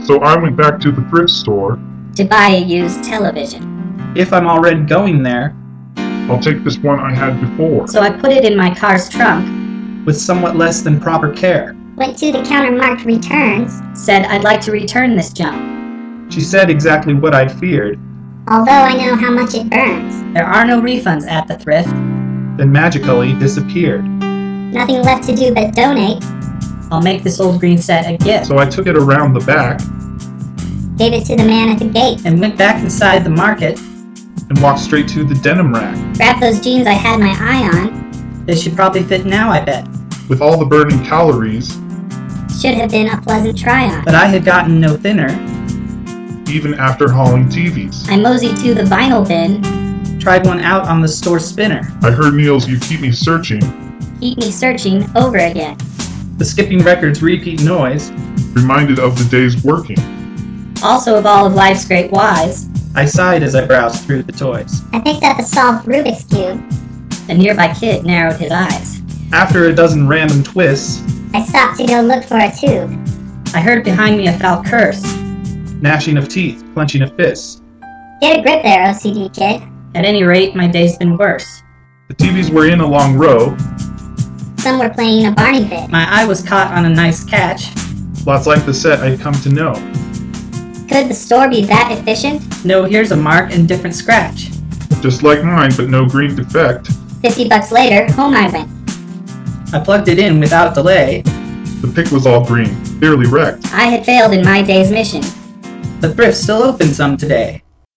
So I went back to the thrift store. to buy a used television. If I'm already going there, I'll take this one I had before. So I put it in my car's trunk, with somewhat less than proper care. Went to the counter marked returns. said I'd like to return this junk. She said exactly what I'd feared, Although I know how much it burns. There are no refunds at the thrift. then magically disappeared. Nothing left to do but donate. I'll make this old green set a gift. So I took it around the back Gave it to the man at the gate. And went back inside the market. and walked straight to the denim rack. Grabbed those jeans I had my eye on. They should probably fit now, I bet. With all the burning calories, Should have been a pleasant try-on. But I had gotten no thinner. even after hauling TVs. I moseyed to the vinyl bin. Tried one out on the store spinner. I heard Neil's You Keep Me Searching Keep me searching over again. The skipping record's repeat noise. reminded of the day's working. Also of all of life's great whys. I sighed as I browsed through the toys. I picked up a solved Rubik's Cube. A nearby kid narrowed his eyes. After a dozen random twists, I stopped to go look for a tube. I heard behind me a foul curse. gnashing of teeth, clenching of fists. Get a grip there, OCD kid. At any rate, my day's been worse. The TVs were in a long row, Some were playing a Barney bit. My eye was caught on a nice catch. lots like the set I'd come to know. Could the store be that efficient? No, here's a mark and different scratch. Just like mine, but no green defect. $50 later, home I went. I plugged it in without delay. The pick was all green, clearly wrecked. I had failed in my day's mission. The thrift's still open some today.